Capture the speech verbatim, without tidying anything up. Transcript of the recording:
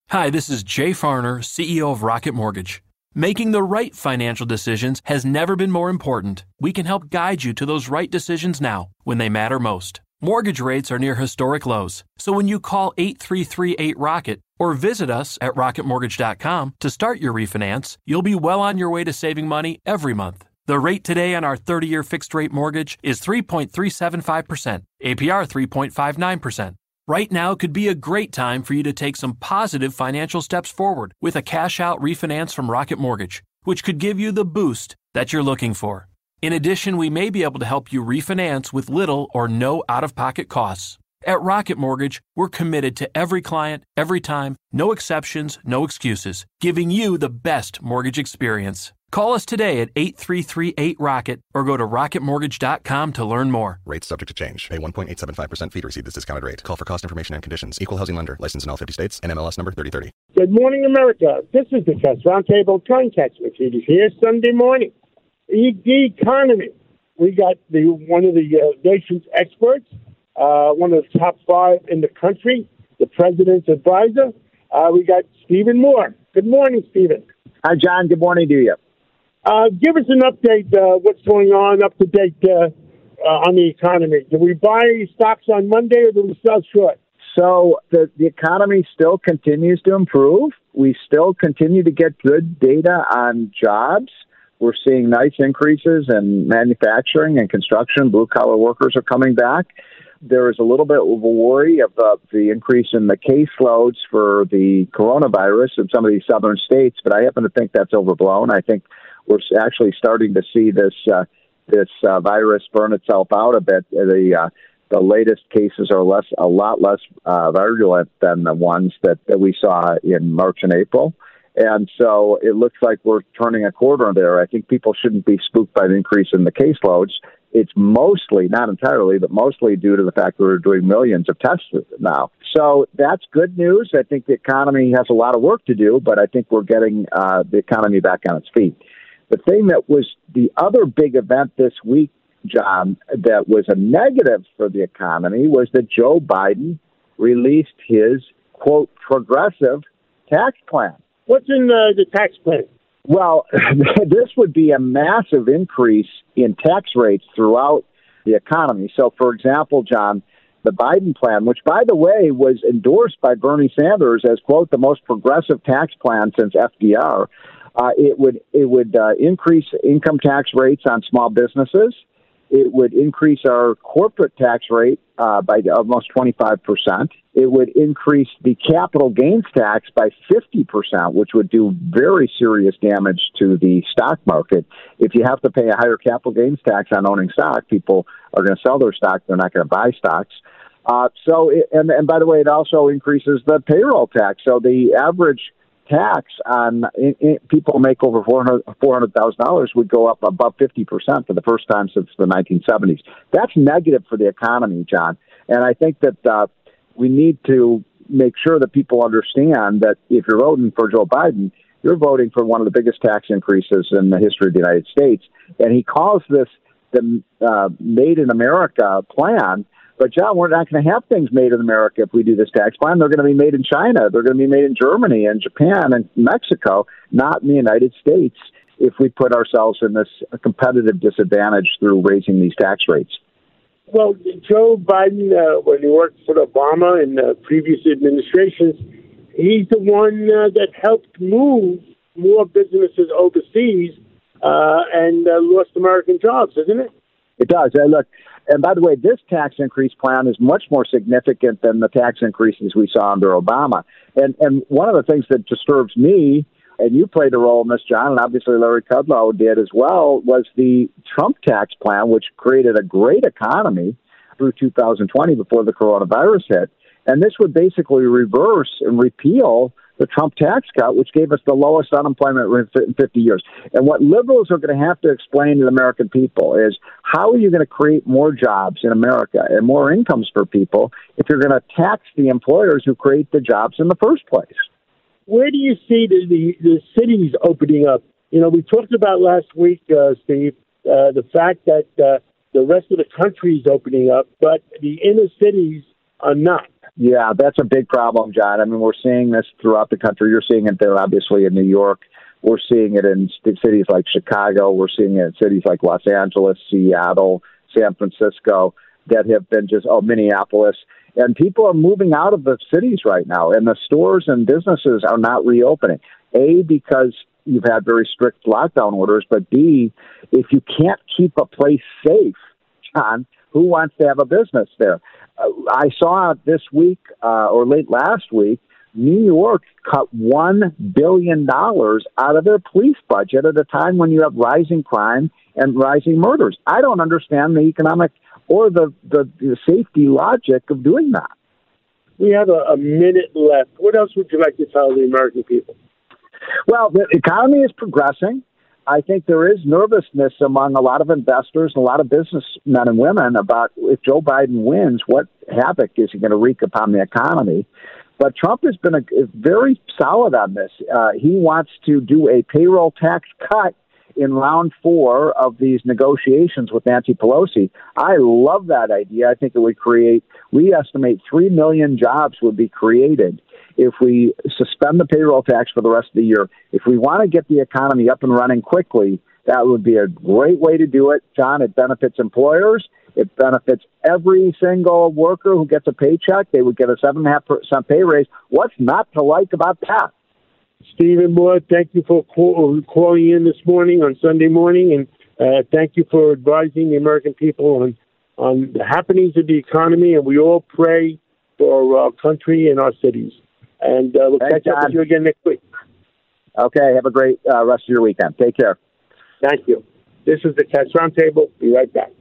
Hi, this is Jay Farner, C E O of Rocket Mortgage. Making the right financial decisions has never been more important. We can help guide you to those right decisions now, when they matter most. Mortgage rates are near historic lows, so when you call eight three three eight ROCKET or visit us at rocket mortgage dot com to start your refinance, you'll be well on your way to saving money every month. The rate today on our thirty-year fixed-rate mortgage is three point three seven five percent, A P R three point five nine percent. Right now could be a great time for you to take some positive financial steps forward with a cash-out refinance from Rocket Mortgage, which could give you the boost that you're looking for. In addition, we may be able to help you refinance with little or no out-of-pocket costs. At Rocket Mortgage, we're committed to every client, every time, no exceptions, no excuses, giving you the best mortgage experience. Call us today at eight three three eight ROCKET or go to rocket mortgage dot com to learn more. Rates subject to change. Pay one point eight seven five percent fee to receive this discounted rate. Call for cost information and conditions. Equal housing lender. Licensed in all fifty states. N M L S number thirty thirty. Good morning, America. This is the Test Roundtable. Context with you here Sunday morning. The, the economy. We got the one of the uh, nation's experts, uh, one of the top five in the country, the president's advisor. Uh, we got Stephen Moore. Good morning, Stephen. Hi, John. Good morning to you. Uh, give us an update, uh, what's going on, up to date uh, uh, on the economy. Do we buy stocks on Monday or do we sell short? So the, the economy still continues to improve. We still continue to get good data on jobs. We're seeing nice increases in manufacturing and construction. Blue-collar workers are coming back. There is a little bit of a worry about the increase in the caseloads for the coronavirus in some of these southern states, but I happen to think that's overblown. I think we're actually starting to see this uh, this uh, virus burn itself out a bit. The uh, the latest cases are less, a lot less uh, virulent than the ones that, that we saw in March and April. And so it looks like we're turning a corner there. I think people shouldn't be spooked by the increase in the caseloads. It's mostly, not entirely, but mostly due to the fact that we're doing millions of tests now. So that's good news. I think the economy has a lot of work to do, but I think we're getting uh, the economy back on its feet. The thing that was the other big event this week, John, that was a negative for the economy was that Joe Biden released his, quote, progressive tax plan. What's in uh, the tax plan? Well, this would be a massive increase in tax rates throughout the economy. So, for example, John, the Biden plan, which, by the way, was endorsed by Bernie Sanders as, quote, the most progressive tax plan since F D R, uh, it would it would uh, increase income tax rates on small businesses. It would increase our corporate tax rate uh, by almost twenty-five percent. It would increase the capital gains tax by fifty percent, which would do very serious damage to the stock market. If you have to pay a higher capital gains tax on owning stock, people are going to sell their stock. They're not going to buy stocks. Uh, so, it, and, and by the way, it also increases the payroll tax. So the average tax on in, in, people who make over four hundred thousand dollars would go up above fifty percent for the first time since the nineteen seventies. That's negative for the economy, John. And I think that uh, we need to make sure that people understand that if you're voting for Joe Biden, you're voting for one of the biggest tax increases in the history of the United States. And he calls this the uh, Made in America plan. But, John, we're not going to have things made in America if we do this tax plan. They're going to be made in China. They're going to be made in Germany and Japan and Mexico, not in the United States, if we put ourselves in this competitive disadvantage through raising these tax rates. Well, Joe Biden, uh, when he worked for Obama in uh, previous administrations, he's the one uh, that helped move more businesses overseas uh, and uh, lost American jobs, isn't it? It does. Uh, look, and by the way, this tax increase plan is much more significant than the tax increases we saw under Obama. And and one of the things that disturbs me, and you played a role in this, John, and obviously Larry Kudlow did as well, was the Trump tax plan, which created a great economy through two thousand twenty before the coronavirus hit. And this would basically reverse and repeal the Trump tax cut, which gave us the lowest unemployment in fifty years. And what liberals are going to have to explain to the American people is how are you going to create more jobs in America and more incomes for people if you're going to tax the employers who create the jobs in the first place? Where do you see the, the, the cities opening up? You know, we talked about last week, uh, Steve, uh, the fact that uh, the rest of the country is opening up, but the inner cities are not. Yeah, that's a big problem, John. I mean, we're seeing this throughout the country. You're seeing it there, obviously, in New York. We're seeing it in cities like Chicago. We're seeing it in cities like Los Angeles, Seattle, San Francisco, that have been just, oh, Minneapolis. And people are moving out of the cities right now, and the stores and businesses are not reopening. A, because you've had very strict lockdown orders, but B, if you can't keep a place safe, John, who wants to have a business there? Uh, I saw this week, uh, or late last week, New York cut one billion dollars out of their police budget at a time when you have rising crime and rising murders. I don't understand the economic or the, the, the safety logic of doing that. We have a, a minute left. What else would you like to tell the American people? Well, the economy is progressing. I think there is nervousness among a lot of investors and a lot of businessmen and women about if Joe Biden wins, what havoc is he going to wreak upon the economy? But Trump has been a, a very solid on this. Uh, he wants to do a payroll tax cut in round four of these negotiations with Nancy Pelosi. I love that idea. I think it would create, we estimate three million jobs would be created if we suspend the payroll tax for the rest of the year. If we want to get the economy up and running quickly, that would be a great way to do it. John, it benefits employers. It benefits every single worker who gets a paycheck. They would get a seven point five percent pay raise. What's not to like about that? Stephen Moore, thank you for call, calling in this morning on Sunday morning, and uh, thank you for advising the American people on, on the happenings of the economy, and we all pray for our country and our cities. And uh, we'll Thanks, catch up John. with you again next week. Okay, have a great uh, rest of your weekend. Take care. Thank you. This is the Cats Roundtable. Be right back.